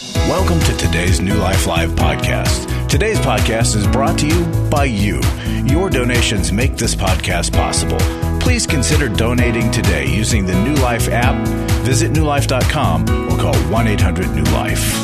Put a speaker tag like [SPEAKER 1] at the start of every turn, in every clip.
[SPEAKER 1] Welcome to today's New Life Live podcast. Today's podcast is brought to you by you. Your donations make this podcast possible. Please consider donating today using the New Life app. Visit newlife.com or call 1-800-NEW-LIFE.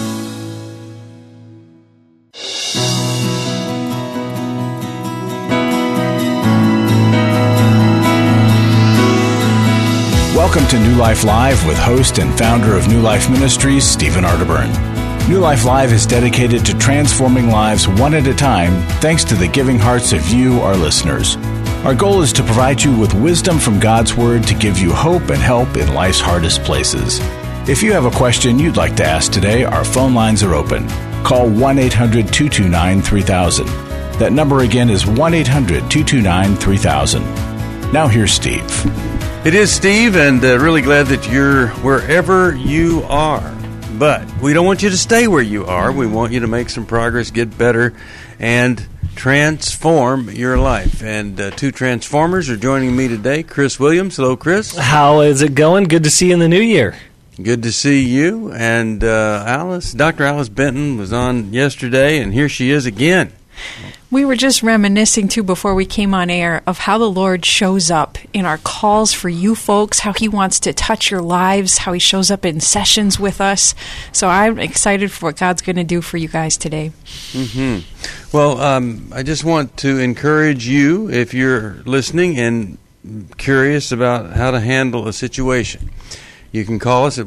[SPEAKER 1] Welcome to New Life Live with host and founder of New Life Ministries, Stephen Arterburn. New Life Live is dedicated to transforming lives one at a time thanks to the giving hearts of you, our listeners. Our goal is to provide you with wisdom from God's Word to give you hope and help in life's hardest places. If you have a question you'd like to ask today, our phone lines are open. Call 1-800-229-3000. That number again is 1-800-229-3000. Now here's Steve.
[SPEAKER 2] It is Steve, and really glad that you're wherever you are. But we don't want you to stay where you are. We want you to make some progress, get better, and transform your life. And two transformers are joining me today. Chris Williams. Hello, Chris.
[SPEAKER 3] How is it going? Good to see you in the new year.
[SPEAKER 2] Good to see you. And Dr. Alice Benton was on yesterday, and here she is again.
[SPEAKER 4] We were just reminiscing, too, before we came on air of how the Lord shows up in our calls for you folks, how He wants to touch your lives, how He shows up in sessions with us. So I'm excited for what God's going to do for you guys today.
[SPEAKER 2] Mm-hmm. Well, I just want to encourage you, if you're listening and curious about how to handle a situation, you can call us at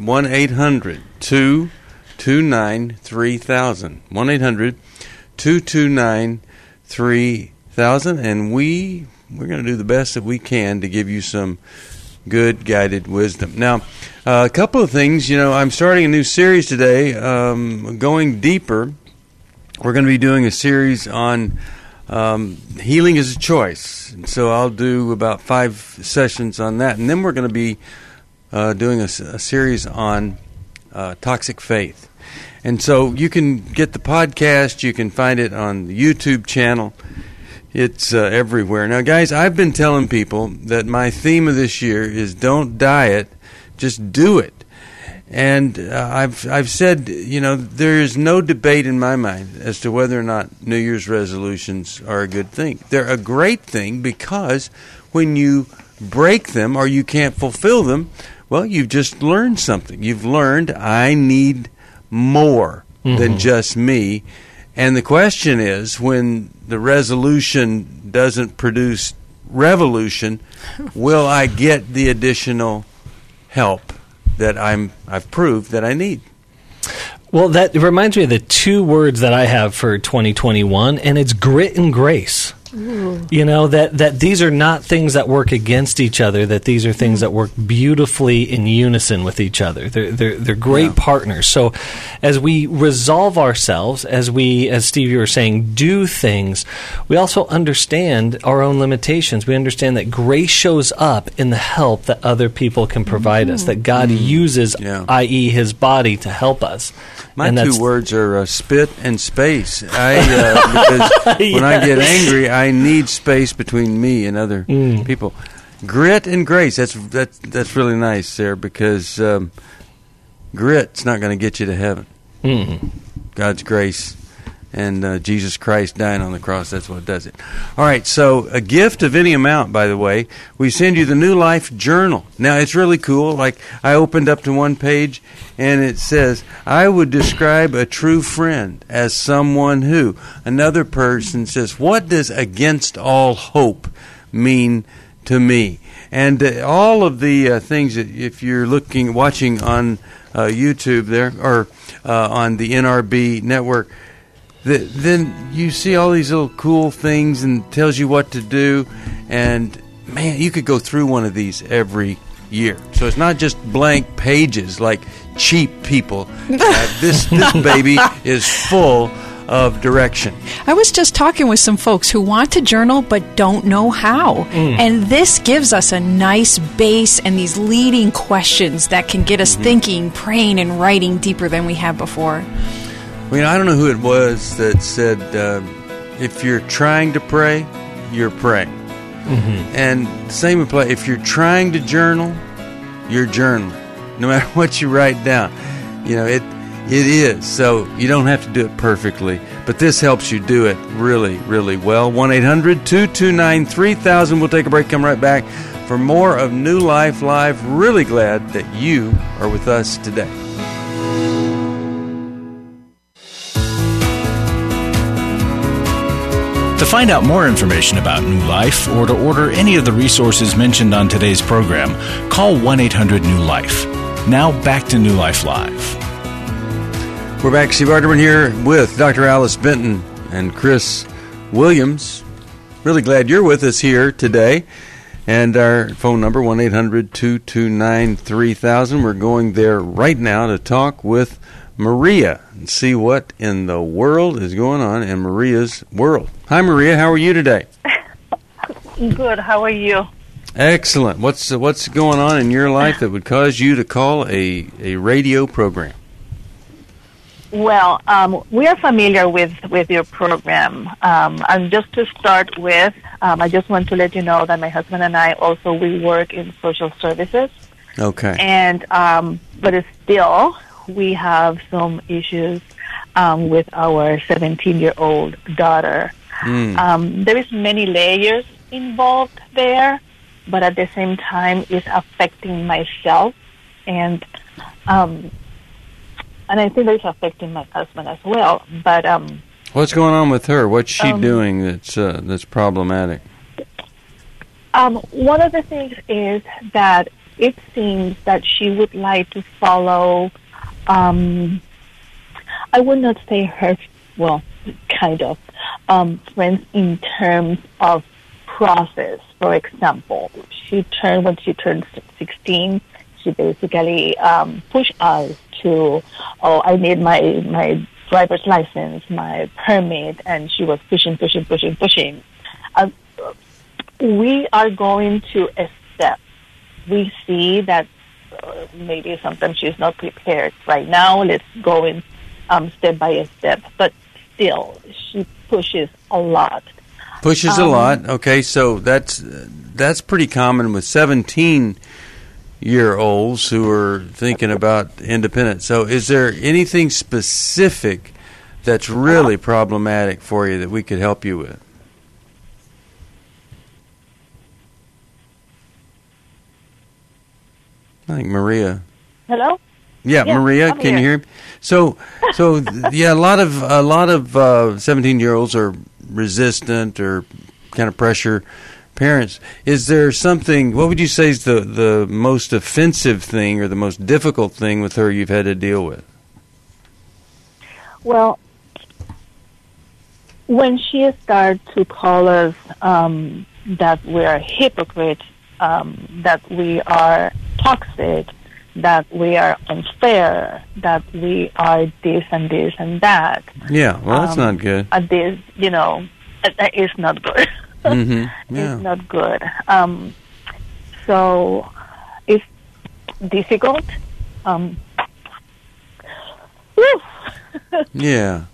[SPEAKER 2] 1-800-229-3000. 1-800-229-3000, and we're going to do the best that we can to give you some good guided wisdom. Now, a couple of things. I'm starting a new series today, going deeper. We're going to be doing a series on healing is a choice, and so I'll do about 5 sessions on that, and then we're going to be doing a series on toxic faith. And so you can get the podcast. You can find it on the YouTube channel. It's everywhere. Now, guys, I've been telling people that my theme of this year is don't diet, just do it. And I've said, there is no debate in my mind as to whether or not New Year's resolutions are a good thing. They're a great thing because when you break them or you can't fulfill them, well, you've just learned something. You've learned I need more than just me. And the question is, when the resolution doesn't produce revolution, will I get the additional help that I've proved that I need?
[SPEAKER 3] Well, that reminds me of the 2 words that I have for 2021, and it's grit and grace. Ooh. That these are not things that work against each other, that these are things that work beautifully in unison with each other. They're great partners. So as we resolve ourselves, as Steve, you were saying, do things, we also understand our own limitations. We understand that grace shows up in the help that other people can provide us, that God uses, i.e. His body, to help us.
[SPEAKER 2] My 2 words are spit and space. Because when I get angry, I need space between me and other people. Grit and grace. That's really nice there, because grit's not going to get you to heaven. God's grace and Jesus Christ dying on the cross, that's what does it. All right, so a gift of any amount, by the way, we send you the New Life Journal. Now, it's really cool. Like, I opened up to one page, and it says, I would describe a true friend as someone who. Another person says, what does against all hope mean to me? And all of the things that, if you're watching on YouTube there, or on the NRB network, then you see all these little cool things and tells you what to do. And, man, you could go through one of these every year. So it's not just blank pages like cheap people. This baby is full of direction.
[SPEAKER 4] I was just talking with some folks who want to journal but don't know how. And this gives us a nice base and these leading questions that can get us thinking, praying, and writing deeper than we have before.
[SPEAKER 2] Well, I don't know who it was that said, if you're trying to pray, you're praying. And same apply. If you're trying to journal, you're journaling. No matter what you write down. It is. So you don't have to do it perfectly, but this helps you do it really, really well. 1-800-229-3000. We'll take a break, come right back for more of New Life Live. Really glad that you are with us today.
[SPEAKER 1] To find out more information about New Life or to order any of the resources mentioned on today's program, call 1-800-NEW-LIFE. Now back to New Life Live.
[SPEAKER 2] We're back. Steve Arterburn here with Dr. Alice Benton and Chris Williams. Really glad you're with us here today. And our phone number, 1-800-229-3000. We're going there right now to talk with Maria and see what in the world is going on in Maria's world. Hi, Maria. How are you today?
[SPEAKER 5] Good. How are you?
[SPEAKER 2] Excellent. What's going on in your life that would cause you to call a radio program?
[SPEAKER 5] Well, we are familiar with your program. And just to start with, I just want to let you know that my husband and I also, we work in social services.
[SPEAKER 2] Okay.
[SPEAKER 5] And, but it's still, we have some issues with our 17-year-old daughter. There is many layers involved there, but at the same time, it's affecting myself, and I think it's affecting my husband as well. But
[SPEAKER 2] what's going on with her? What's she doing that's problematic?
[SPEAKER 5] One of the things is that it seems that she would like to follow. I would not say her, well, kind of, friends in terms of process. For example, when she turned 16, she basically pushed us to, I need my driver's license, my permit, and she was pushing. We are going to a step. We see that maybe sometimes she's not prepared right now. Let's go in step by step. But still, she pushes a lot.
[SPEAKER 2] Pushes a lot. Okay, so that's pretty common with 17-year-olds who are thinking about independence. So is there anything specific that's really problematic for you that we could help you with? I think Maria.
[SPEAKER 5] Hello?
[SPEAKER 2] Yeah, Maria, can you hear me? So yeah, a lot of 17-year-olds are resistant or kind of pressure parents. Is there something? What would you say is the most offensive thing or the most difficult thing with her you've had to deal with?
[SPEAKER 5] Well, when she started to call us that we are hypocrites, that we are toxic, that we are unfair, that we are this and this and that.
[SPEAKER 2] Yeah, well, that's not good.
[SPEAKER 5] This, it's not good.
[SPEAKER 2] Mm-hmm. Yeah.
[SPEAKER 5] It's not good. So it's difficult.
[SPEAKER 2] Yeah.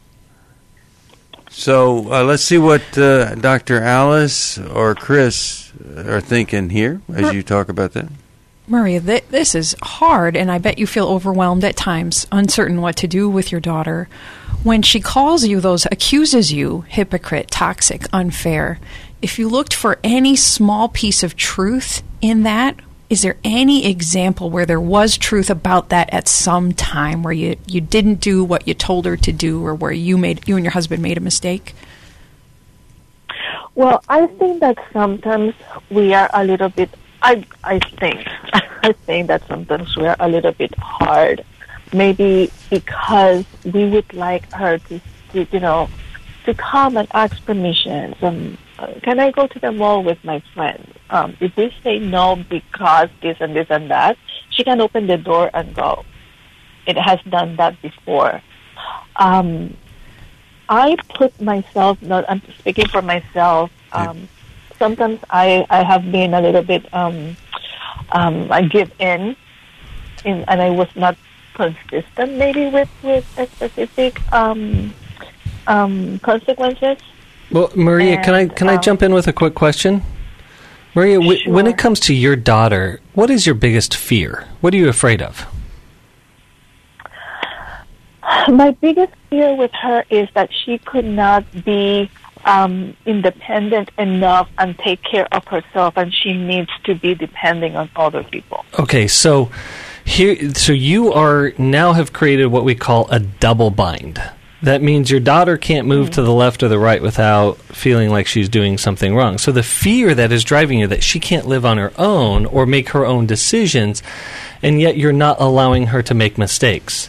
[SPEAKER 2] So let's see what Dr. Alice or Chris are thinking here as you talk about that.
[SPEAKER 4] Maria, this is hard, and I bet you feel overwhelmed at times, uncertain what to do with your daughter. When she calls you accuses you, hypocrite, toxic, unfair, if you looked for any small piece of truth in that, is there any example where there was truth about that at some time where you didn't do what you told her to do, or where you and your husband made a mistake?
[SPEAKER 5] Well, I think that sometimes we are a little bit, I think that sometimes we are a little bit hard, maybe because we would like her to come and ask permission. Can I go to the mall with my friends? If we say no because this and this and that, she can open the door and go. It has done that before. I put myself, I'm speaking for myself, sometimes I have been a little bit, I give in, and I was not consistent maybe with a specific consequences.
[SPEAKER 3] Well, Maria, can I jump in with a quick question? Maria,
[SPEAKER 5] sure.
[SPEAKER 3] When it comes to your daughter, what is your biggest fear? What are you afraid of?
[SPEAKER 5] My biggest fear with her is that she could not be independent enough and take care of herself, and she needs to be depending on other people.
[SPEAKER 3] Okay, so you are now have created what we call a double bind. That means your daughter can't move to the left or the right without feeling like she's doing something wrong. So the fear that is driving you, that she can't live on her own or make her own decisions, and yet you're not allowing her to make mistakes.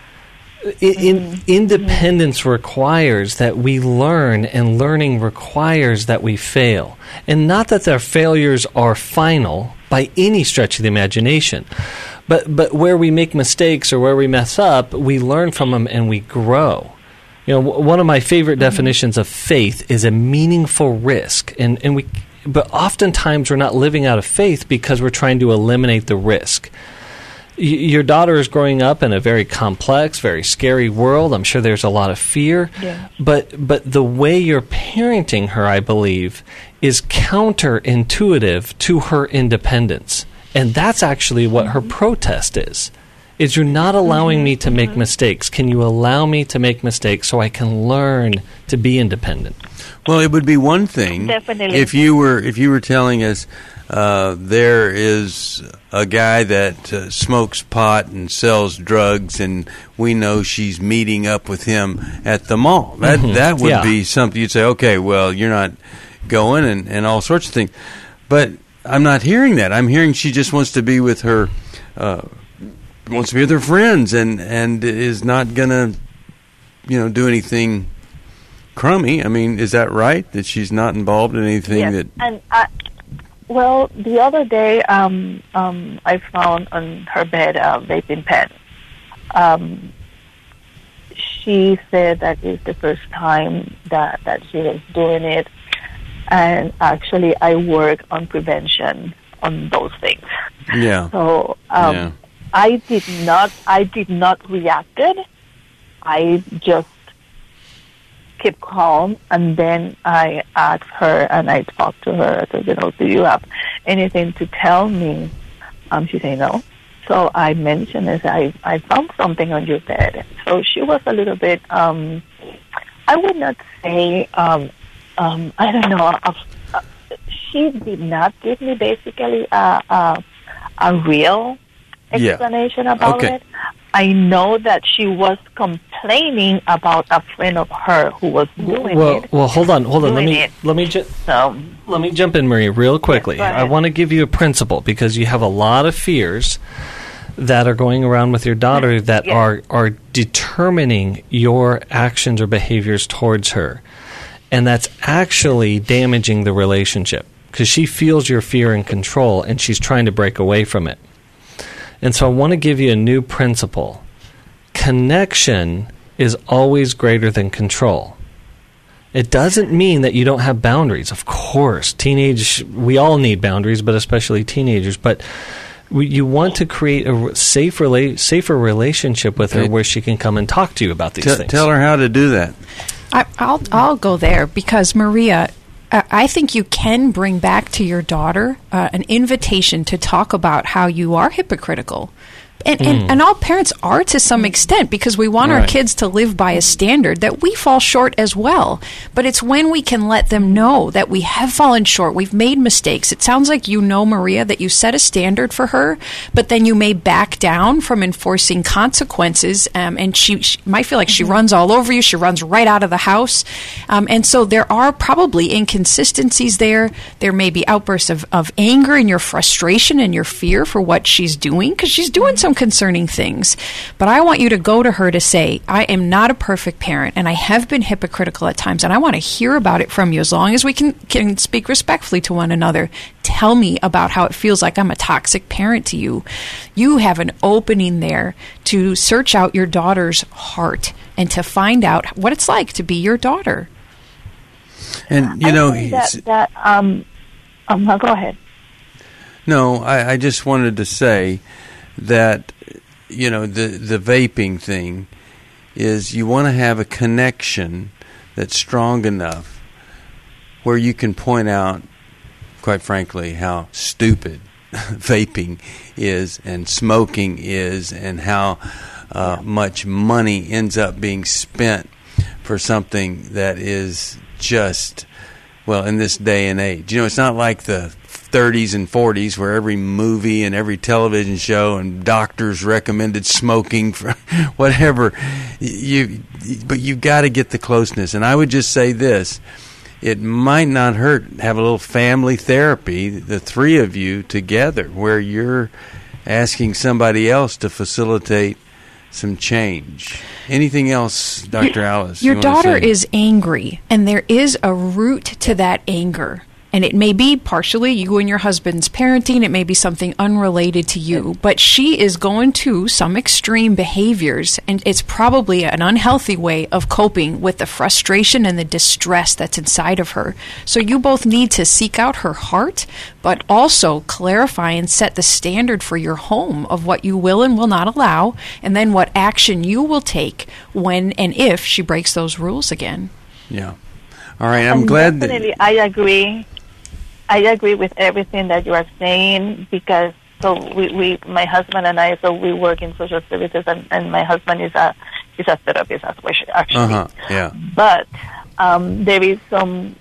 [SPEAKER 3] Independence requires that we learn, and learning requires that we fail. And not that their failures are final by any stretch of the imagination. But where we make mistakes or where we mess up, we learn from them and we grow. You know, one of my favorite definitions of faith is a meaningful risk. But oftentimes we're not living out of faith because we're trying to eliminate the risk. Your daughter is growing up in a very complex, very scary world. I'm sure there's a lot of fear.
[SPEAKER 5] Yeah.
[SPEAKER 3] But the way you're parenting her, I believe, is counterintuitive to her independence. And that's actually what her protest is you're not allowing me to make mistakes. Can you allow me to make mistakes so I can learn to be independent?
[SPEAKER 2] Well, it would be one thing
[SPEAKER 5] Definitely.
[SPEAKER 2] if you were telling us there is a guy that smokes pot and sells drugs, and we know she's meeting up with him at the mall. That would be something you'd say, okay, well, you're not going, and all sorts of things. But I'm not hearing that. I'm hearing she just wants to be with her friends, and is not gonna, do anything crummy. I mean, is that right? That she's not involved in anything that?
[SPEAKER 5] And well, the other day, I found on her bed a vaping pen. She said that is the first time that she was doing it, and actually, I work on prevention on those things.
[SPEAKER 2] Yeah.
[SPEAKER 5] So I did not react. I just kept calm, and then I asked her and I talked to her. I said, do you have anything to tell me? She said no. So I mentioned this. I found something on your bed. So she was a little bit. I would not say. I don't know. She did not give me basically a real explanation about it. I know that she was complaining about a friend of her who was doing it.
[SPEAKER 3] Well, hold on. Let me jump in, Maria, real quickly.
[SPEAKER 5] Yes,
[SPEAKER 3] I want to give you a principle because you have a lot of fears that are going around with your daughter that are determining your actions or behaviors towards her. And that's actually damaging the relationship because she feels your fear and control, and she's trying to break away from it. And so I want to give you a new principle. Connection is always greater than control. It doesn't mean that you don't have boundaries. Of course, we all need boundaries, but especially teenagers. But you want to create a safer relationship with her where she can come and talk to you about these things.
[SPEAKER 2] Tell her how to do that.
[SPEAKER 4] I'll go there because, Maria, I think you can bring back to your daughter an invitation to talk about how you are hypocritical. And all parents are to some extent because we want our kids to live by a standard that we fall short as well. But it's when we can let them know that we have fallen short, we've made mistakes. It sounds like Maria, that you set a standard for her, but then you may back down from enforcing consequences, and she might feel like she runs all over you. She runs right out of the house. And so there are probably inconsistencies there. There may be outbursts of anger and your frustration and your fear for what she's doing because she's doing some concerning things. But I want you to go to her to say, I am not a perfect parent and I have been hypocritical at times, and I want to hear about it from you as long as we can speak respectfully to one another. Tell me about how it feels like I'm a toxic parent to you. You have an opening there to search out your daughter's heart and to find out what it's like to be your daughter.
[SPEAKER 2] And
[SPEAKER 5] go ahead.
[SPEAKER 2] No, I just wanted to say that, the vaping thing is you want to have a connection that's strong enough where you can point out, quite frankly, how stupid vaping is and smoking is, and how much money ends up being spent for something that is just, well, in this day and age. You know, it's not like the 30s and 40s where every movie and every television show and doctors recommended smoking for whatever. But you've got to get the closeness. And I would just say this. It might not hurt have a little family therapy, the three of you together, where you're asking somebody else to facilitate some change. Anything else, Dr. Alice?
[SPEAKER 4] Your daughter
[SPEAKER 2] say?
[SPEAKER 4] is angry, and there is a root to that anger. And it may be partially you and your husband's parenting. It may be something unrelated to you. But she is going to some extreme behaviors, and it's probably an unhealthy way of coping with the frustration and the distress that's inside of her. So you both need to seek out her heart, but also clarify and set the standard for your home of what you will and will not allow, and then what action you will take when and if she breaks those rules again.
[SPEAKER 2] Yeah. All right. I'm glad that...
[SPEAKER 5] Definitely, I agree. I agree with everything that you are saying because we my husband and I, we work in social services, and my husband is a therapist as well, actually.
[SPEAKER 2] Yeah.
[SPEAKER 5] But there is some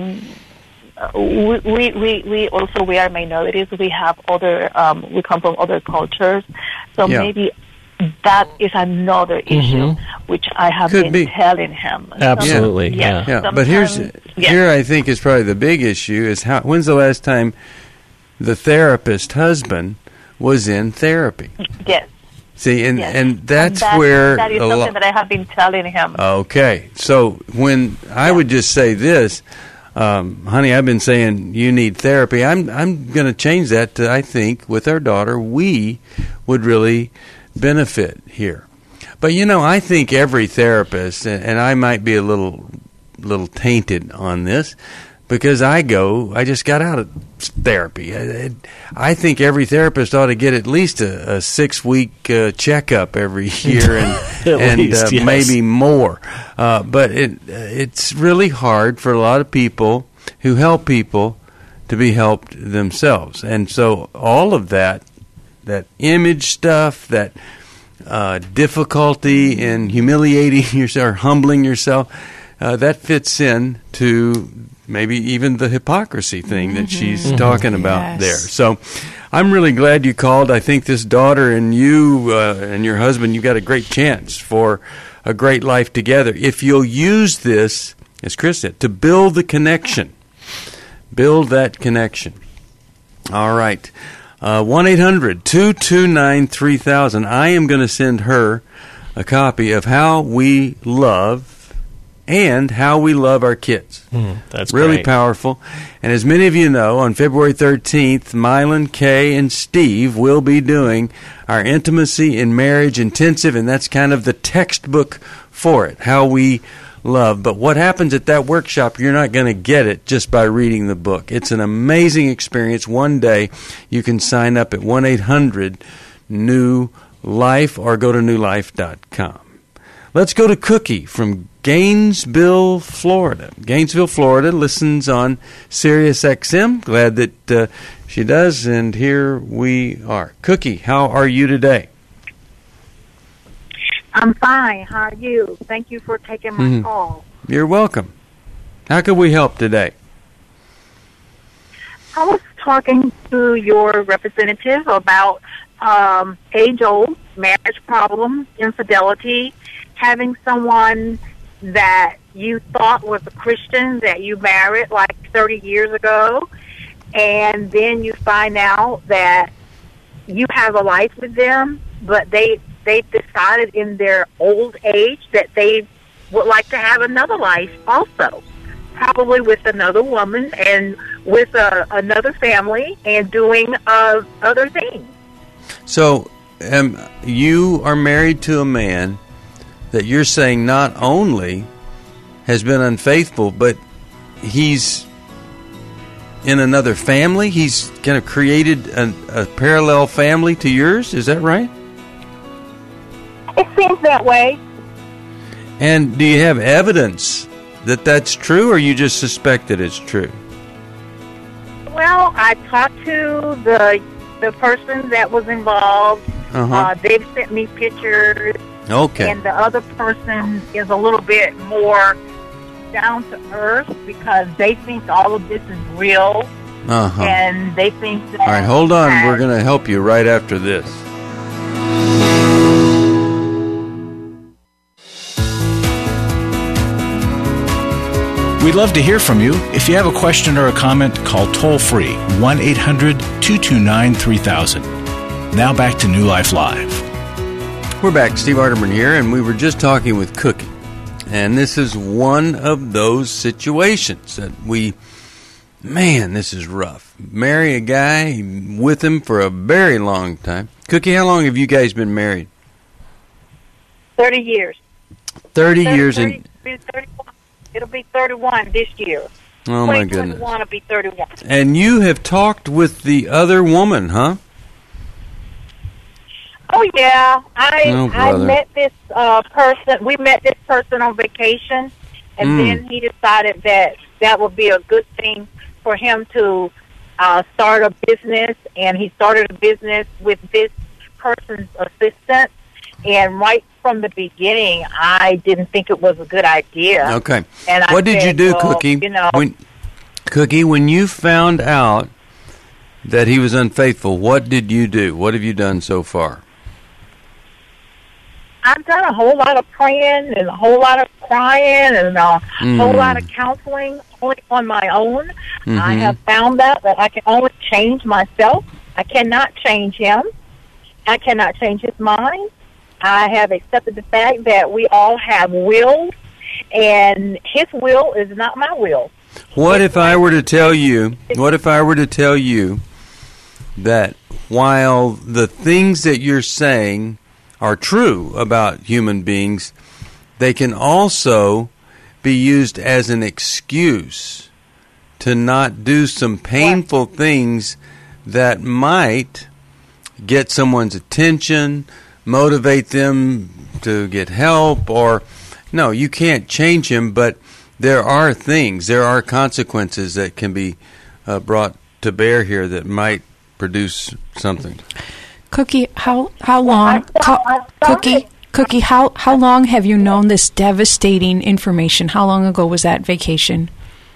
[SPEAKER 5] we also, we are minorities. We have other we come from other cultures, so maybe that is another issue which I have been telling him.
[SPEAKER 3] Absolutely,
[SPEAKER 2] yeah. But here I think is probably the big issue is when's the last time the therapist husband was in therapy?
[SPEAKER 5] Yes.
[SPEAKER 2] See, and that's where
[SPEAKER 5] that is something that I have been telling him.
[SPEAKER 2] Okay, so when I would just say this, honey, I've been saying you need therapy. I'm going to change that to, I think with our daughter we would really benefit here. But I think every therapist, and I might be a little tainted on this because I just got out of therapy. I think every therapist ought to get at least a 6-week checkup every year and maybe more. But it's really hard for a lot of people who help people to be helped themselves. And so all of that image stuff, that difficulty in humiliating yourself or humbling yourself, that fits in to maybe even the hypocrisy thing that she's talking about there. So I'm really glad you called. I think this daughter and you and your husband, you've got a great chance for a great life together. If you'll use this, as Chris said, to build the connection. Build that connection. All right. 1-800-229-3000. I am going to send her a copy of How We Love and How We Love Our Kids.
[SPEAKER 3] That's
[SPEAKER 2] really
[SPEAKER 3] great.
[SPEAKER 2] Powerful. And as many of you know, on February 13th, Mylan, Kay, and Steve will be doing our Intimacy in Marriage Intensive, and that's kind of the textbook for it, How We Love. But what happens at that workshop, you're not going to get it just by reading the book. It's an amazing experience. One day you can sign up at 1-800-NEW-LIFE or go to newlife.com. Let's go to Cookie from Gainesville, Florida. Gainesville, Florida listens on Sirius XM. Glad that she does, and here we are. Cookie, how are you today?
[SPEAKER 6] I'm fine. How are you? Thank you for taking my call.
[SPEAKER 2] You're welcome. How can we help today?
[SPEAKER 6] I was talking to your representative about age-old marriage problems, infidelity, having someone that you thought was a Christian that you married like 30 years ago, and then you find out that you have a life with them, but they've decided in their old age that they would like to have another life also, probably with another woman and with another family and doing other things. So
[SPEAKER 2] you are married to a man that you're saying not only has been unfaithful, but he's in another family? He's kind of created a parallel family to yours? Is that right?
[SPEAKER 6] It seems that way.
[SPEAKER 2] And do you have evidence that that's true, or you just suspect that it's true?
[SPEAKER 6] Well, I talked to the person that was involved, They've sent me pictures.
[SPEAKER 2] Okay.
[SPEAKER 6] And the other person is a little bit more down to earth because they think all of this is real. And they think that...
[SPEAKER 2] All right, hold on. We're going to help you right after this.
[SPEAKER 1] We'd love to hear from you. If you have a question or a comment, call toll-free 1-800-229-3000. Now back to New Life Live.
[SPEAKER 2] We're back. Steve Arterburn here, and we were just talking with Cookie. And this is one of those situations that this is rough. Marry a guy, with him for a very long time. Cookie, how long have you guys been married?
[SPEAKER 6] 30 years.
[SPEAKER 2] 30 years.
[SPEAKER 6] 31. It'll be 31 this year.
[SPEAKER 2] Oh, my goodness.
[SPEAKER 6] 2021 will be 31.
[SPEAKER 2] And you have talked with the other woman, huh?
[SPEAKER 6] Oh, yeah. I met this person. We met this person on vacation, and then he decided that would be a good thing for him to start a business, and he started a business with this person's assistant. And right from the beginning, I didn't think it was a good idea.
[SPEAKER 2] Okay.
[SPEAKER 6] And
[SPEAKER 2] what did you do, Cookie? When you found out that he was unfaithful, what did you do? What have you done so far?
[SPEAKER 6] I've done a whole lot of praying and a whole lot of crying and a whole lot of counseling on my own. I have found out that I can only change myself. I cannot change him. I cannot change his mind. I have accepted the fact that we all have wills, and his will is not my will.
[SPEAKER 2] What if I were to tell you that while the things that you're saying are true about human beings, they can also be used as an excuse to not do some painful things that might get someone's attention, motivate them to get help, or no, you can't change him, but there are consequences that can be brought to bear here that might produce something.
[SPEAKER 4] Cookie, how long? Cookie, how long have you known this devastating information? How long ago was that vacation?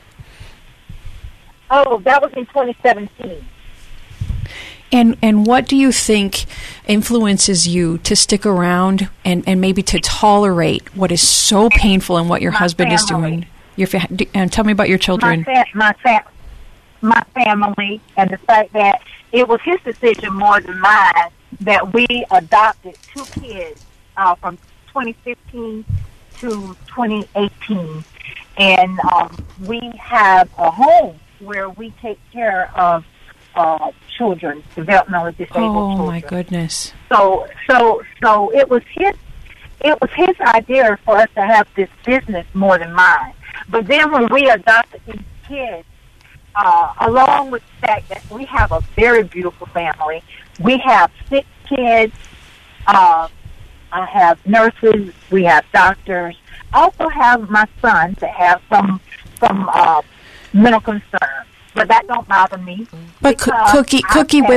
[SPEAKER 6] Oh, that was in 2017.
[SPEAKER 4] And what do you think influences you to stick around and maybe to tolerate what is so painful and what your husband is doing? And tell me about your children.
[SPEAKER 6] My family, and the fact that it was his decision more than mine that we adopted 2 kids from 2015 to 2018. And we have a home where we take care of children, developmentally disabled children.
[SPEAKER 4] Oh my goodness!
[SPEAKER 6] So it was his idea for us to have this business more than mine. But then when we adopted these kids, along with the fact that we have a very beautiful family, we have 6 kids. I have nurses. We have doctors. I also have my son that have some mental concerns. But that don't bother me.
[SPEAKER 4] But Cookie,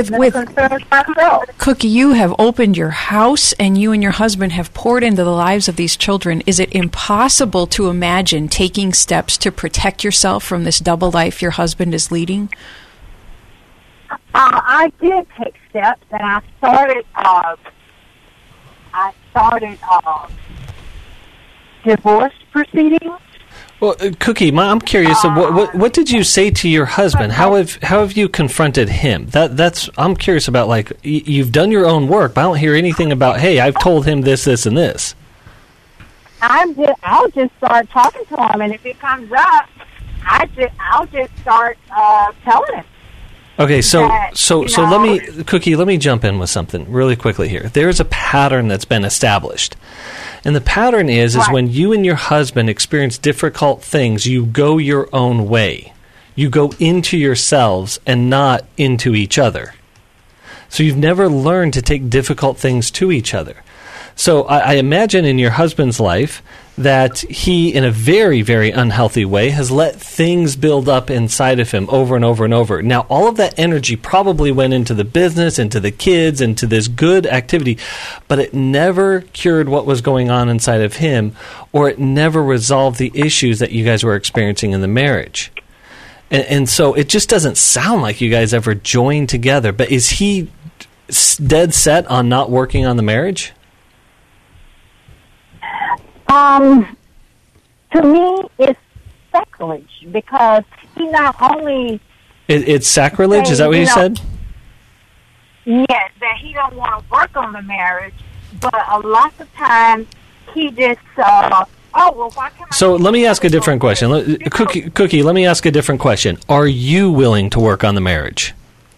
[SPEAKER 4] you have opened your house, and you and your husband have poured into the lives of these children. Is it impossible to imagine taking steps to protect yourself from this double life your husband is leading?
[SPEAKER 6] I did take steps, and I started divorce proceedings.
[SPEAKER 3] Well, Cookie, I'm curious. What did you say to your husband? How have you confronted him? I'm curious about. Like, you've done your own work, but I don't hear anything about. Hey, I've told him this, and this.
[SPEAKER 6] I'll just start talking to him, and if it comes up, I'll just start telling him.
[SPEAKER 3] Okay, so let me jump in with something really quickly here. There's a pattern that's been established. And the pattern is when you and your husband experience difficult things, you go your own way. You go into yourselves and not into each other. So you've never learned to take difficult things to each other. So I imagine in your husband's life that he, in a very, very unhealthy way, has let things build up inside of him over and over and over. Now, all of that energy probably went into the business, into the kids, into this good activity, but it never cured what was going on inside of him, or it never resolved the issues that you guys were experiencing in the marriage. And so it just doesn't sound like you guys ever joined together. But is he dead set on not working on the marriage?
[SPEAKER 6] To me, it's sacrilege because he not only...
[SPEAKER 3] It's sacrilege? Is that what you said?
[SPEAKER 6] Yes, that he don't want to work on the marriage, but a lot of times he just... why can't
[SPEAKER 3] So let me ask a different question. Cookie, let me ask a different question. Are you willing to work on the marriage?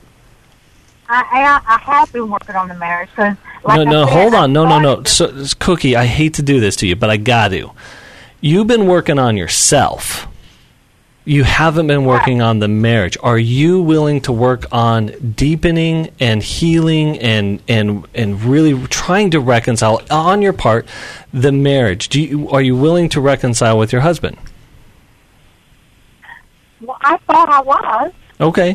[SPEAKER 6] I have been working on the marriage. Cause
[SPEAKER 3] hold on. No. So, Cookie, I hate to do this to you, but I got to. You've been working on yourself. You haven't been working on the marriage. Are you willing to work on deepening and healing and really trying to reconcile on your part the marriage? Are you willing to reconcile with your husband?
[SPEAKER 6] Well, I thought I was.
[SPEAKER 3] Okay.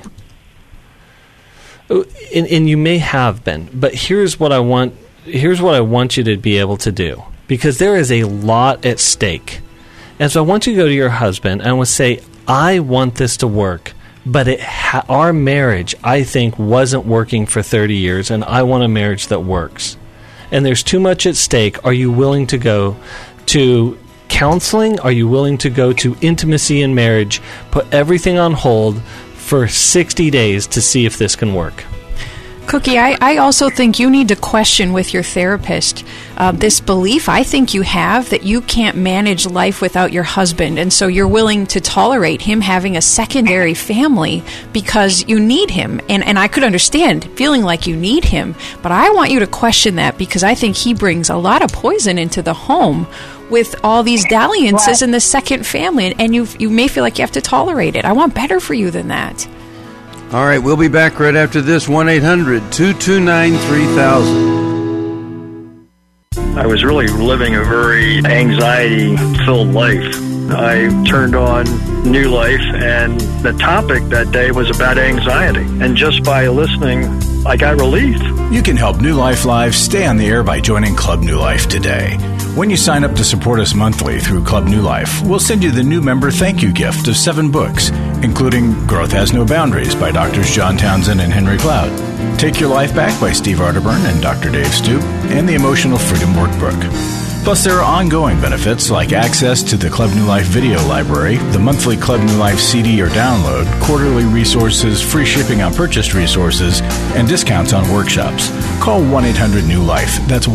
[SPEAKER 3] And you may have been, but here's what I want you to be able to do, because there is a lot at stake. And so I want you to go to your husband and I want to say, I want this to work, but our marriage, I think, wasn't working for 30 years, and I want a marriage that works. And there's too much at stake. Are you willing to go to counseling? Are you willing to go to intimacy in marriage, put everything on hold for 60 days to see if this can work?
[SPEAKER 4] Cookie, I also think you need to question with your therapist this belief I think you have that you can't manage life without your husband, and so you're willing to tolerate him having a secondary family because you need him. And I could understand feeling like you need him, but I want you to question that because I think he brings a lot of poison into the home with all these dalliances in the second family, and you may feel like you have to tolerate it. I want better for you than that.
[SPEAKER 2] All right, we'll be back right after this. 1-800-229-3000.
[SPEAKER 7] I was really living a very anxiety-filled life. I turned on New Life, and the topic that day was about anxiety. And just by listening, I got relief.
[SPEAKER 1] You can help New Life Live stay on the air by joining Club New Life today. When you sign up to support us monthly through Club New Life, we'll send you the new member thank you gift of 7 books, including Growth Has No Boundaries by Drs. John Townsend and Henry Cloud, Take Your Life Back by Steve Arterburn and Dr. Dave Stoop, and the Emotional Freedom Workbook. Plus, there are ongoing benefits like access to the Club New Life video library, the monthly Club New Life CD or download, quarterly resources, free shipping on purchased resources, and discounts on workshops. Call 1-800-NEW-LIFE. That's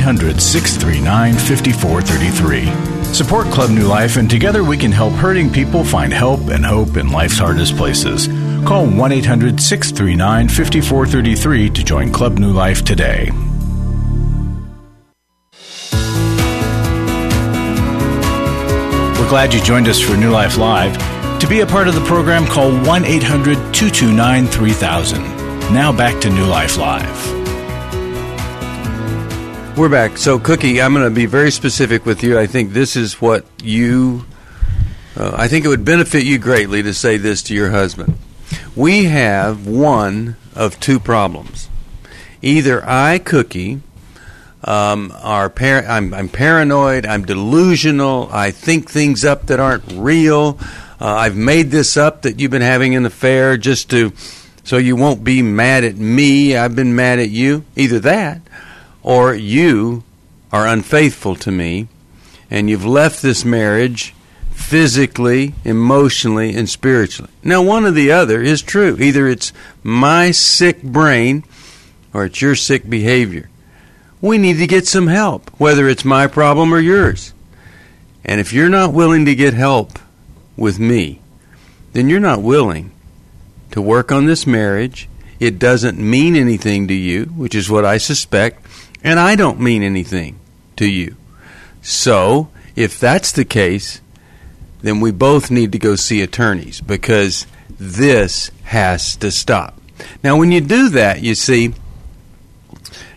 [SPEAKER 1] 1-800-639-5433. Support Club New Life, and together we can help hurting people find help and hope in life's hardest places. Call 1-800-639-5433 to join Club New Life today. We're glad you joined us for New Life Live. To be a part of the program, call 1-800-229-3000. Now back to New Life Live.
[SPEAKER 2] We're back. So, Cookie, I'm going to be very specific with you. I think this is what I think it would benefit you greatly to say this to your husband. We have one of 2 problems. Either I, Cookie, I'm paranoid, I'm delusional, I think things up that aren't real, I've made this up that you've been having an affair just so you won't be mad at me, I've been mad at you. Either that, or you are unfaithful to me, and you've left this marriage physically, emotionally, and spiritually. Now, one or the other is true. Either it's my sick brain or it's your sick behavior. We need to get some help, whether it's my problem or yours. And if you're not willing to get help with me, then you're not willing to work on this marriage. It doesn't mean anything to you, which is what I suspect, and I don't mean anything to you. So, if that's the case, then we both need to go see attorneys, because this has to stop. Now, when you do that, you see,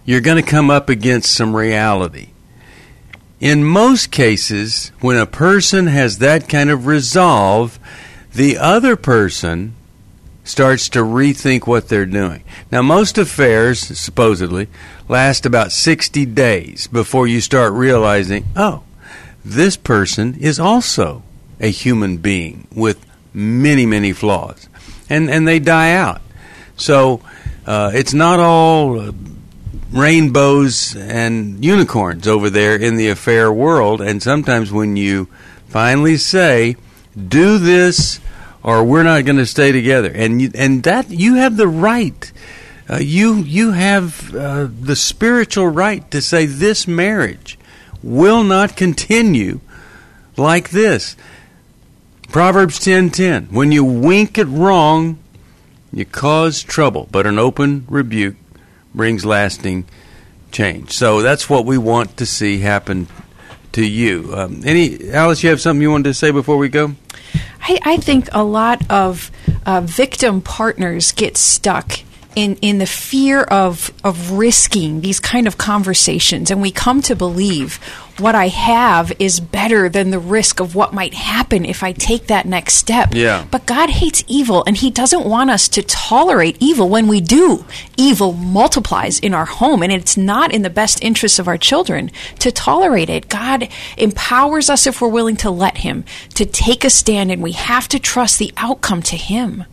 [SPEAKER 2] you're going to come up against some reality. In most cases, when a person has that kind of resolve, the other person starts to rethink what they're doing. Now, most affairs, supposedly, last about 60 days before you start realizing, oh, this person is also a human being with many, many flaws. And they die out. So it's not all rainbows and unicorns over there in the affair world. And sometimes when you finally say, do this, or we're not going to stay together, and that you have the right, you have the spiritual right to say this marriage will not continue like this. Proverbs 10:10. When you wink at wrong, you cause trouble, but an open rebuke brings lasting change. So that's what we want to see happen to you. Alice, you have something you wanted to say before we go?
[SPEAKER 4] I think a lot of victim partners get stuck in the fear of risking these kind of conversations, and we come to believe what I have is better than the risk of what might happen if I take that next step.
[SPEAKER 2] Yeah.
[SPEAKER 4] But God hates evil, and He doesn't want us to tolerate evil. When we do, evil multiplies in our home, and it's not in the best interests of our children to tolerate it. God empowers us, if we're willing to let Him, to take a stand, and we have to trust the outcome to Him.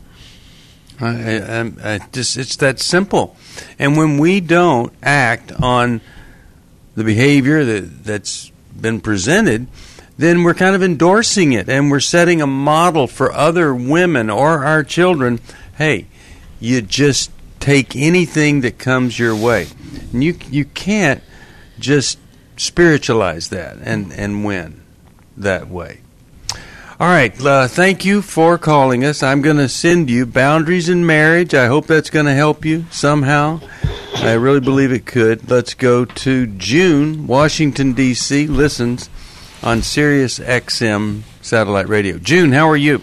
[SPEAKER 2] It's that simple. And when we don't act on the behavior that's been presented, then we're kind of endorsing it, and we're setting a model for other women or our children. Hey, you just take anything that comes your way. And you can't just spiritualize that and win that way. All right, thank you for calling us. I'm going to send you Boundaries in Marriage. I hope that's going to help you somehow. I really believe it could. Let's go to June, Washington, D.C., listens on Sirius XM satellite radio. June, how are you?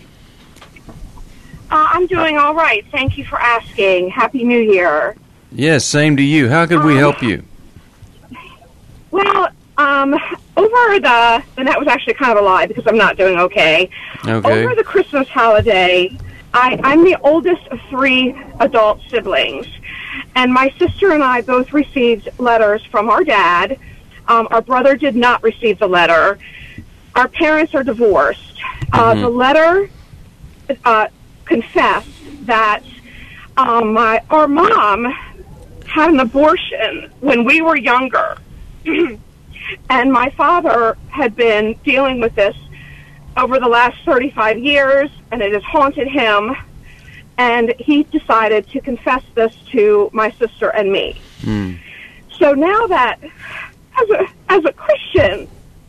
[SPEAKER 8] I'm doing all right. Thank you for asking. Happy New Year.
[SPEAKER 2] Yes, same to you. How could we help you?
[SPEAKER 8] Well, and that was actually kind of a lie because I'm not doing okay.
[SPEAKER 2] Okay.
[SPEAKER 8] Over the Christmas holiday, I'm the oldest of 3 adult siblings, and my sister and I both received letters from our dad. Our brother did not receive the letter. Our parents are divorced. The letter confessed that our mom had an abortion when we were younger. And my father had been dealing with this over the last 35 years, and it has haunted him. And he decided to confess this to my sister and me. So now that, as a Christian,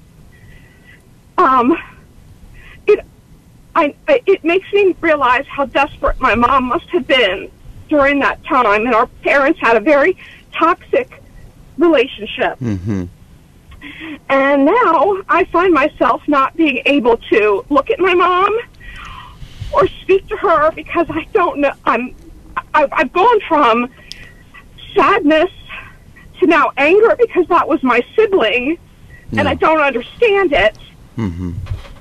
[SPEAKER 8] it makes me realize how desperate my mom must have been during that time. And our parents had a very toxic relationship. And now I find myself not being able to look at my mom or speak to her because I don't know. I've gone from sadness to now anger because that was my sibling, and I don't understand it. And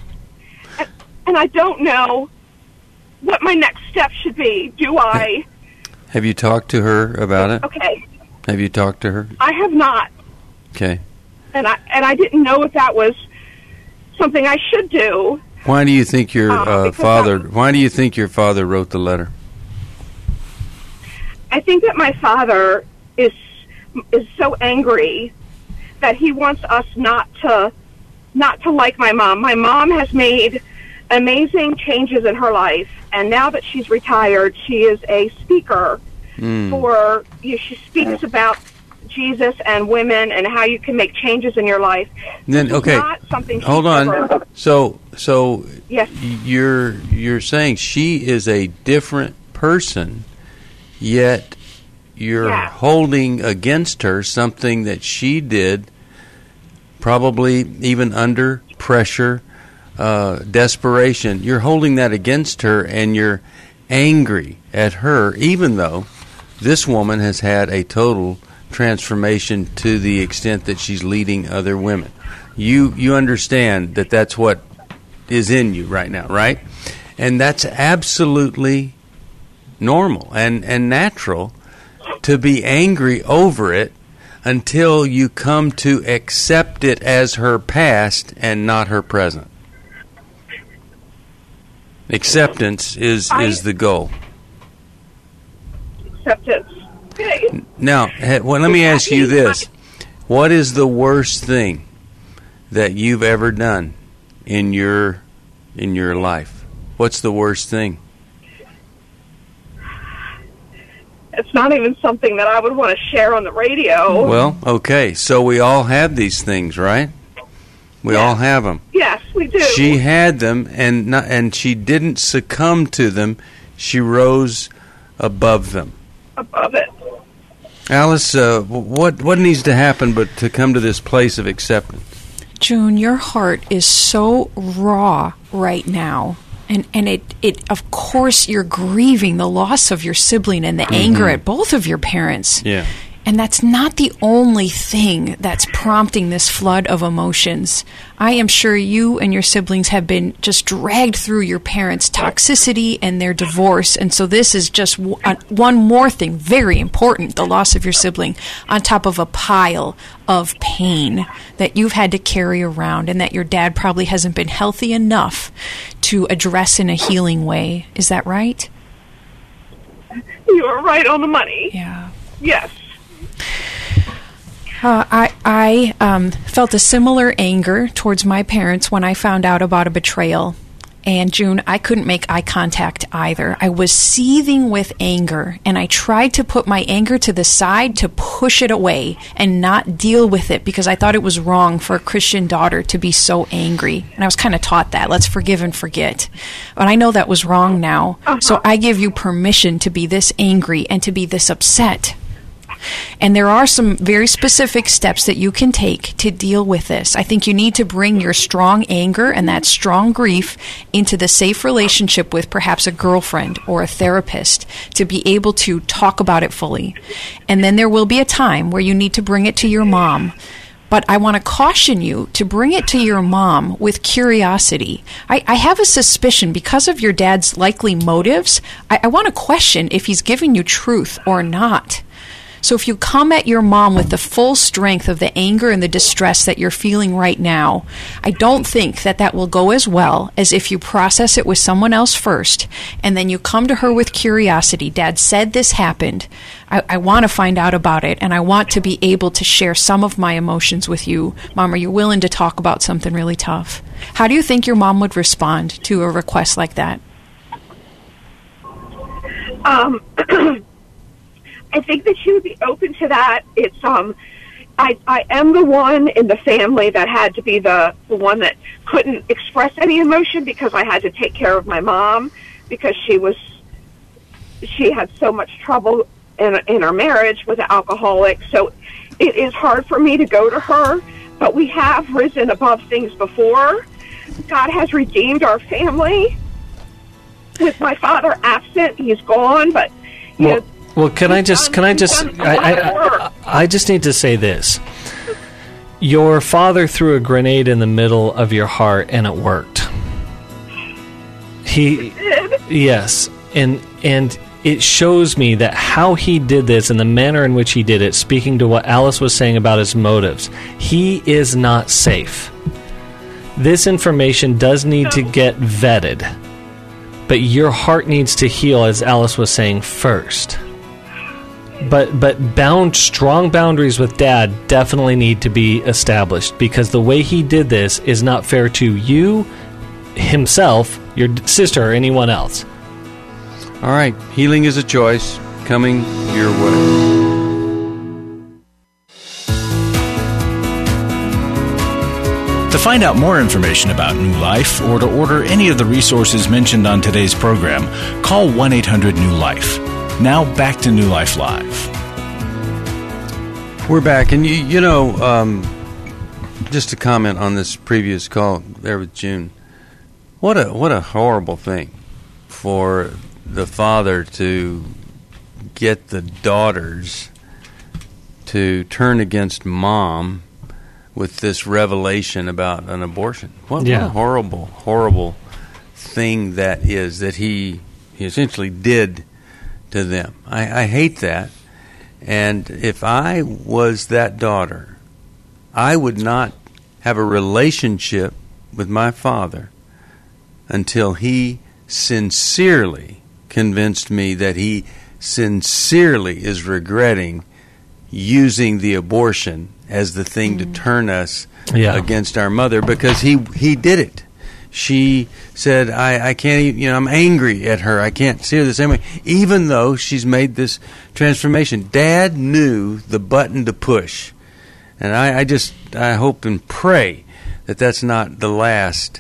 [SPEAKER 8] I don't know what my next step should be. Do I?
[SPEAKER 2] Have you talked to her about it?
[SPEAKER 8] Okay.
[SPEAKER 2] Have you talked to her?
[SPEAKER 8] I have not.
[SPEAKER 2] Okay.
[SPEAKER 8] And I didn't know if that was something I should do.
[SPEAKER 2] Why do you think your father? Why do you think your father wrote the letter?
[SPEAKER 8] I think that my father is so angry that he wants us not to like my mom. My mom has made amazing changes in her life, and now that she's retired, she is a speaker she speaks about Jesus and women and how you can make changes in your life.
[SPEAKER 2] Then okay,
[SPEAKER 8] not something
[SPEAKER 2] hold on. So
[SPEAKER 8] yes,
[SPEAKER 2] you're saying she is a different person, yet you're holding against her something that she did, probably even under pressure, desperation. You're holding that against her, and you're angry at her, even though this woman has had a total transformation to the extent that she's leading other women. You understand that that's what is in you right now, right? And that's absolutely normal and natural to be angry over it until you come to accept it as her past and not her present. Acceptance is the goal.
[SPEAKER 8] Acceptance.
[SPEAKER 2] Now, well, let me ask you this. What is the worst thing that you've ever done in your life? What's the worst thing?
[SPEAKER 8] It's not even something that I would want to share on the radio.
[SPEAKER 2] Well, okay. So we all have these things, right? We all have them.
[SPEAKER 8] Yes, we do.
[SPEAKER 2] She had them, and she didn't succumb to them. She rose above them.
[SPEAKER 8] Above it.
[SPEAKER 2] Alice, what needs to happen but to come to this place of acceptance?
[SPEAKER 4] June, your heart is so raw right now. And it of course you're grieving the loss of your sibling and the anger at both of your parents.
[SPEAKER 2] Yeah.
[SPEAKER 4] And that's not the only thing that's prompting this flood of emotions. I am sure you and your siblings have been just dragged through your parents' toxicity and their divorce. And so this is just one more thing, very important, the loss of your sibling, on top of a pile of pain that you've had to carry around and that your dad probably hasn't been healthy enough to address in a healing way. Is that right?
[SPEAKER 8] You are right on the money.
[SPEAKER 4] Yeah.
[SPEAKER 8] Yes.
[SPEAKER 4] I felt a similar anger towards my parents when I found out about a betrayal. And June, I couldn't make eye contact either. I was seething with anger, and I tried to put my anger to the side to push it away and not deal with it because I thought it was wrong for a Christian daughter to be so angry. And I was kind of taught that. Let's forgive and forget. But I know that was wrong now. So I give you permission to be this angry and to be this upset. And there are some very specific steps that you can take to deal with this. I think you need to bring your strong anger and that strong grief into the safe relationship with perhaps a girlfriend or a therapist to be able to talk about it fully. And then there will be a time where you need to bring it to your mom. But I want to caution you to bring it to your mom with curiosity. I have a suspicion because of your dad's likely motives. I want to question if he's giving you truth or not. So if you come at your mom with the full strength of the anger and the distress that you're feeling right now, I don't think that will go as well as if you process it with someone else first, and then you come to her with curiosity. Dad said this happened. I want to find out about it, and I want to be able to share some of my emotions with you. Mom, are you willing to talk about something really tough? How do you think your mom would respond to a request like that?
[SPEAKER 8] I think that she would be open to that. It's I am the one in the family that had to be the one that couldn't express any emotion because I had to take care of my mom because she had so much trouble in her marriage with an alcoholic. So it is hard for me to go to her, but we have risen above things before. God has redeemed our family. With my father absent, he's gone, but you know.
[SPEAKER 3] Well, I just need to say this. Your father threw a grenade in the middle of your heart, and it worked. He did? Yes. And it shows me that how he did this and the manner in which he did it, speaking to what Alice was saying about his motives, he is not safe. This information does need to get vetted. But your heart needs to heal, as Alice was saying, first. But strong boundaries with Dad definitely need to be established because the way he did this is not fair to you, himself, your sister, or anyone else.
[SPEAKER 2] All right, healing is a choice coming your way.
[SPEAKER 1] To find out more information about New Life or to order any of the resources mentioned on today's program, call 1-800-NEW-LIFE. Now back to New Life Live.
[SPEAKER 2] We're back, and you know, just to comment on this previous call there with June, what a horrible thing for the father to get the daughters to turn against Mom with this revelation about an abortion. What a horrible, horrible thing that is, that he essentially did to them. I hate that. And if I was that daughter, I would not have a relationship with my father until he sincerely convinced me that he sincerely is regretting using the abortion as the thing to turn us against our mother, because he did it. She said, I can't even, I'm angry at her. I can't see her the same way, even though she's made this transformation. Dad knew the button to push. And I hope and pray that that's not the last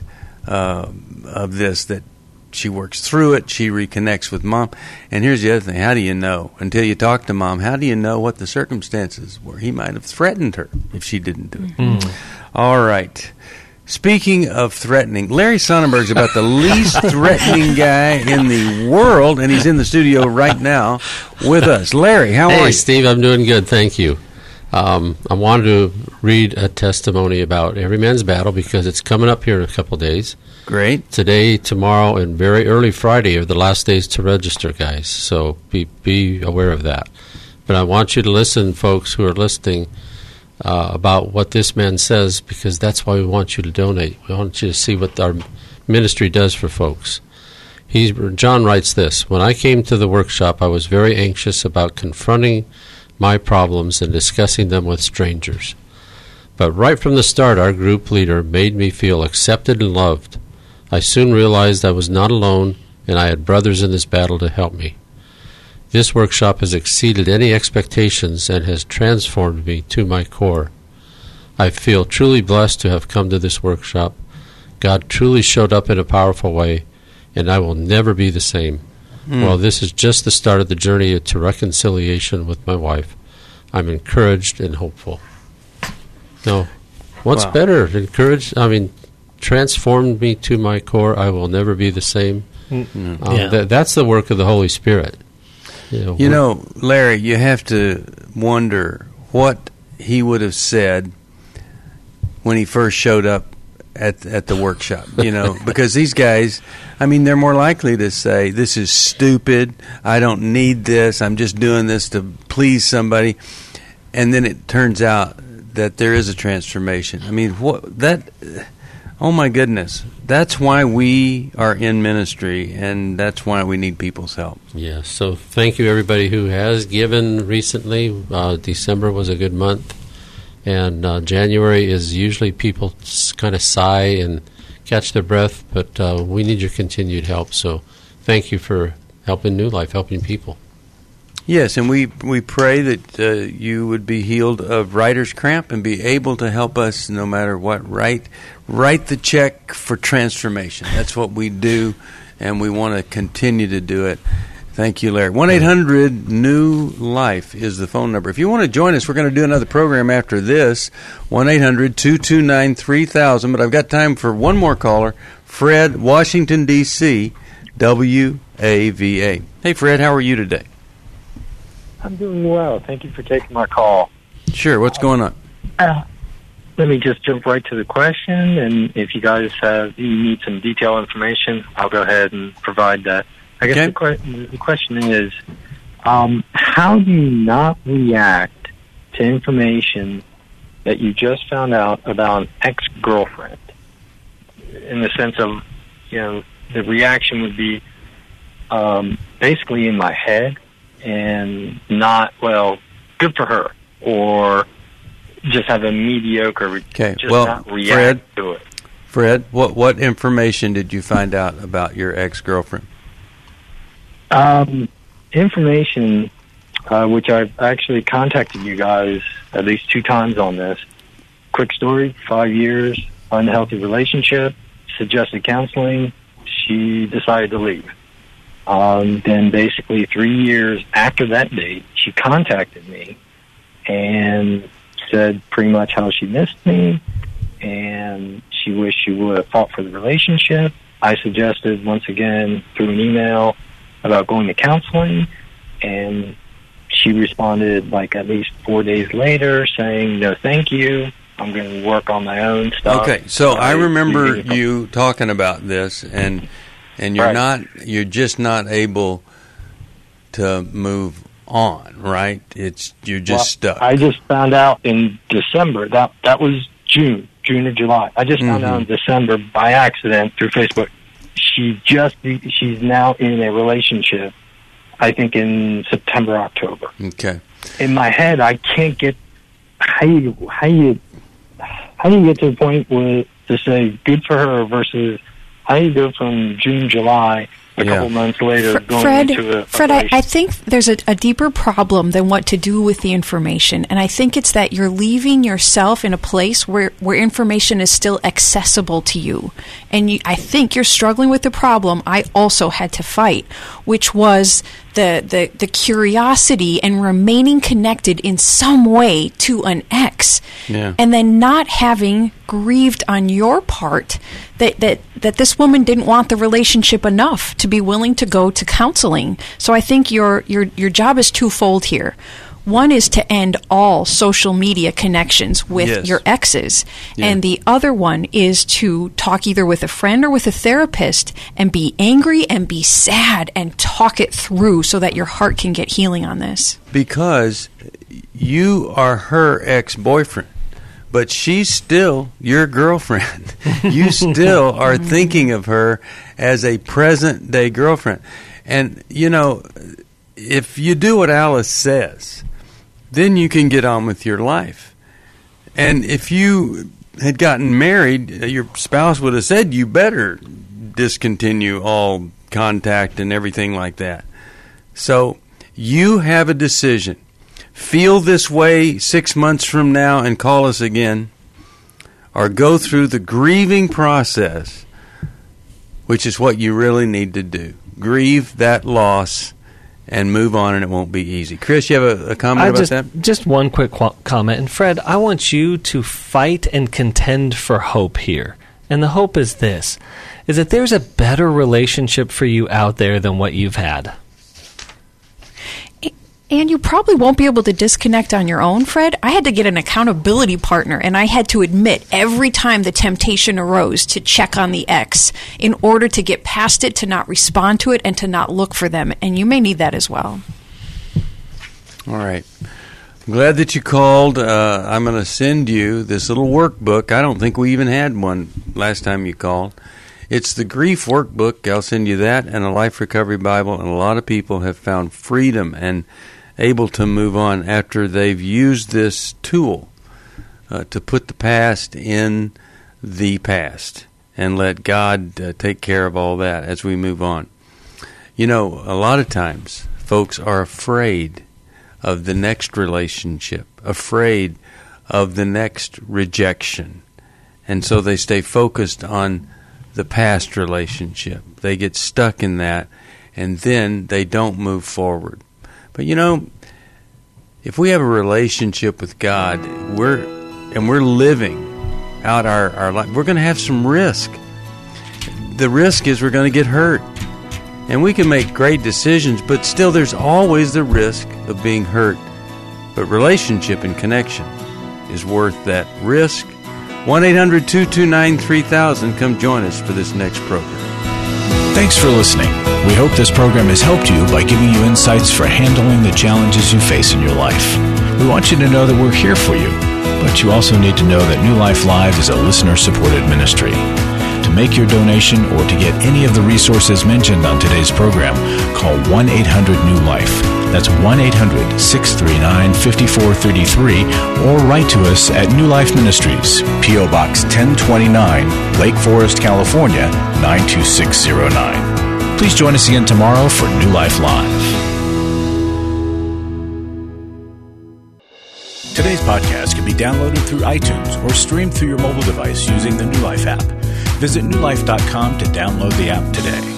[SPEAKER 2] of this, that she works through it, she reconnects with Mom. And here's the other thing. How do you know? Until you talk to Mom, how do you know what the circumstances were? He might have threatened her if she didn't do it. Mm-hmm. All right. Speaking of threatening, Larry Sonnenberg's about the least threatening guy in the world, and he's in the studio right now with us. Larry, how are you?
[SPEAKER 9] Hey, Steve, I'm doing good, thank you. I wanted to read a testimony about Every Man's Battle because it's coming up here in a couple days.
[SPEAKER 2] Great.
[SPEAKER 9] Today, tomorrow, and very early Friday are the last days to register, guys, so be aware of that. But I want you to listen, folks who are listening, about what this man says, because that's why we want you to donate. We want you to see what our ministry does for folks. John writes this: when I came to the workshop, I was very anxious about confronting my problems and discussing them with strangers. But right from the start, our group leader made me feel accepted and loved. I soon realized I was not alone, and I had brothers in this battle to help me. This workshop has exceeded any expectations and has transformed me to my core. I feel truly blessed to have come to this workshop. God truly showed up in a powerful way, and I will never be the same. Well, this is just the start of the journey to reconciliation with my wife. I'm encouraged and hopeful. Now, what's better? Transformed me to my core. I will never be the same. That's the work of the Holy Spirit.
[SPEAKER 2] Larry, you have to wonder what he would have said when he first showed up at the workshop, because these guys, they're more likely to say, this is stupid, I don't need this, I'm just doing this to please somebody. And then it turns out that there is a transformation. Oh my goodness, that's why we are in ministry, and that's why we need people's help.
[SPEAKER 9] Yeah, so thank you everybody who has given recently. December was a good month. And January is usually people kind of sigh and catch their breath, but we need your continued help. So thank you for helping New Life, helping people.
[SPEAKER 2] Yes, and we pray that you would be healed of writer's cramp and be able to help us no matter what. Write the check for transformation. That's what we do, and we want to continue to do it. Thank you, Larry. 1-800-NEW-LIFE is the phone number. If you want to join us, we're going to do another program after this, 1-800-229-3000. But I've got time for one more caller, Fred, Washington, D.C., WAVA. Hey, Fred, how are you today?
[SPEAKER 10] I'm doing well. Thank you for taking my call.
[SPEAKER 2] Sure. What's going on?
[SPEAKER 10] Let me just jump right to the question, and if you guys you need some detailed information, I'll go ahead and provide that. I guess the question is, how do you not react to information that you just found out about an ex-girlfriend? In the sense of, the reaction would be basically in my head and not, well, good for her, or just have a mediocre, not react to it.
[SPEAKER 2] Fred, what information did you find out about your ex-girlfriend?
[SPEAKER 10] Information, which I've actually contacted you guys at least 2 times on this. Quick story, 5 years, unhealthy relationship, suggested counseling, she decided to leave. Then basically 3 years after that date, she contacted me and said pretty much how she missed me, and she wished she would have fought for the relationship. I suggested, once again, through an email, about going to counseling, and she responded like at least 4 days later saying, no, thank you. I'm going to work on my own stuff.
[SPEAKER 2] Okay, so I remember you talking about this, and you're just not able to move on, right? You're just stuck.
[SPEAKER 10] I just found out in December. That was June or July. I just found out in December by accident through Facebook. She's now in a relationship, I think in September, October.
[SPEAKER 2] Okay.
[SPEAKER 10] In my head, I can't get how you get to the point where to say good for her versus how you go from June, July, a couple months later going into a
[SPEAKER 4] Fred, I think there's a deeper problem than what to do with the information. And I think it's that you're leaving yourself in a place where information is still accessible to you. And I think you're struggling with the problem I also had to fight, which was the curiosity and remaining connected in some way to an ex.
[SPEAKER 2] Yeah.
[SPEAKER 4] And then not having grieved on your part that this woman didn't want the relationship enough to be willing to go to counseling. So I think your job is twofold here. One is to end all social media connections with your exes. Yeah. And the other one is to talk either with a friend or with a therapist and be angry and be sad and talk it through so that your heart can get healing on this.
[SPEAKER 2] Because you are her ex-boyfriend, but she's still your girlfriend. You still are thinking of her as a present-day girlfriend. And, if you do what Alice says, then you can get on with your life. And if you had gotten married, your spouse would have said you better discontinue all contact and everything like that. So you have a decision. Feel this way 6 months from now and call us again, or go through the grieving process, which is what you really need to do. Grieve that loss and move on, and it won't be easy. Chris, you have a comment about that?
[SPEAKER 3] Just one quick comment. And Fred, I want you to fight and contend for hope here. And the hope is this, is that there's a better relationship for you out there than what you've had.
[SPEAKER 4] And you probably won't be able to disconnect on your own, Fred. I had to get an accountability partner, and I had to admit every time the temptation arose to check on the ex in order to get past it, to not respond to it, and to not look for them. And you may need that as well.
[SPEAKER 2] All right. I'm glad that you called. I'm going to send you this little workbook. I don't think we even had one last time you called. It's the Grief Workbook. I'll send you that and a Life Recovery Bible. And a lot of people have found freedom and able to move on after they've used this tool to put the past in the past and let God take care of all that as we move on. A lot of times folks are afraid of the next relationship, afraid of the next rejection, and so they stay focused on the past relationship. They get stuck in that, and then they don't move forward. But if we have a relationship with God, we're living out our life, we're going to have some risk. The risk is we're going to get hurt. And we can make great decisions, but still there's always the risk of being hurt. But relationship and connection is worth that risk. 1-800-229-3000. Come join us for this next program.
[SPEAKER 1] Thanks for listening. We hope this program has helped you by giving you insights for handling the challenges you face in your life. We want you to know that we're here for you, but you also need to know that New Life Live is a listener-supported ministry. To make your donation or to get any of the resources mentioned on today's program, call 1-800-NEW-LIFE. That's 1-800-639-5433, or write to us at New Life Ministries, P.O. Box 1029, Lake Forest, California, 92609. Please join us again tomorrow for New Life Live. Today's podcast can be downloaded through iTunes or streamed through your mobile device using the New Life app. Visit newlife.com to download the app today.